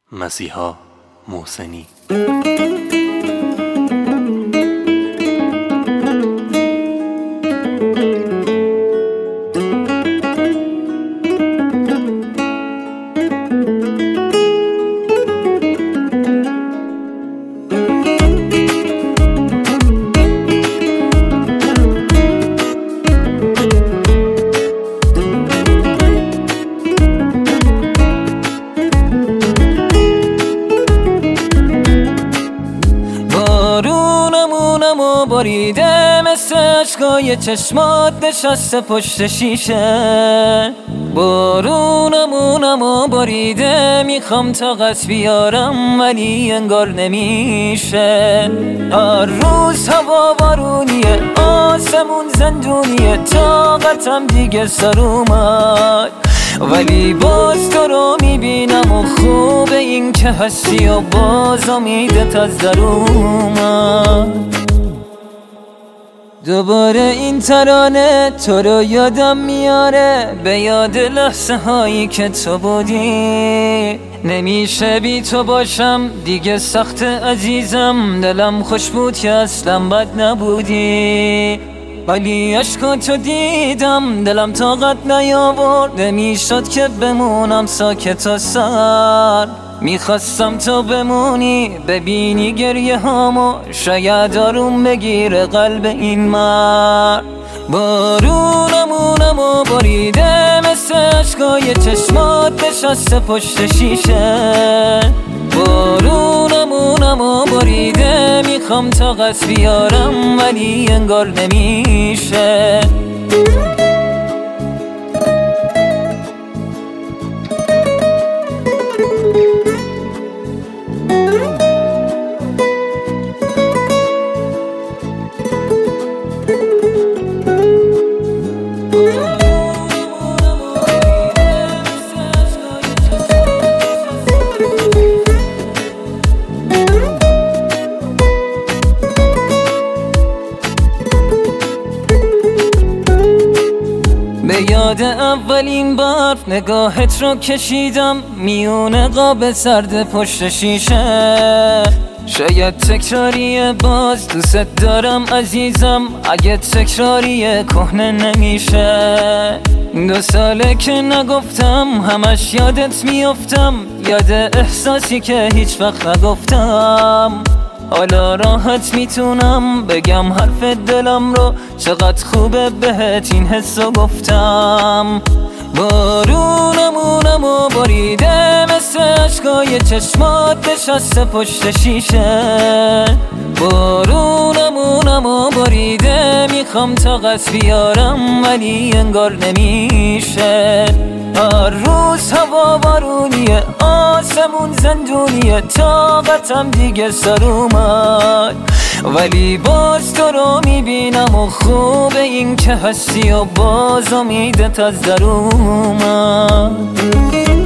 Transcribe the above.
مسیحا محسنی. بارونمونمو بریده مثل اشکای چشمات نشسته پشت شیشه. بارونمونمو بریده میخوام طاقت بیارم ولی انگار نمیشه. هر روز هوا بارونیه، آسمون زندونیه، طاقتم دیگه سر اومد ولی باز تو رو میبینم و خوبه این که هستی و باز امیدت از در اومد. دوباره این ترانه تو رو یادم میاره، به یاد لحظه هایی که تو بودی. نمیشه بی تو باشم دیگه سخت عزیزم، دلم خوش بود که اصلا بد نبودی ولی عشقاتو دیدم دلم طاقت نیاورد، نمیشد که بمونم ساکت و سر. میخواستم تو بمونی ببینی گریه هامو، شاید آروم بگیره قلب این مرد. بارونمونمو بریده مثل اشکای چشمات نشسته پشت شیشه. بارونمونمو بریده میخوام طاقت بیارم ولی انگار نمیشه. به یاد اولین بار نگاهت رو کشیدم میونه قاب سرد پشت شیشه. شاید تکراریه باز دوست دارم عزیزم، اگه تکراریه کهنه نمیشه. 2 ساله که نگفتم همش یادت میافتم، یاد احساسی که هیچ وقت نگفتم. حالا راحت میتونم بگم حرف دلم رو، چقدر خوبه بهت این حسو گفتم. بارونمونمو بریده مثل اشکای چشمات نشسته پشت شیشه. بارونمونمو بریده میخوام طاقت بیارم ولی انگار نمیشه. هر روز هوا بارونیه، آسمون زندونیه، طاقتم دیگه سر اومد ولی باز تو رو میبینم و خوبه این که هستی و باز امیدت از در اومد.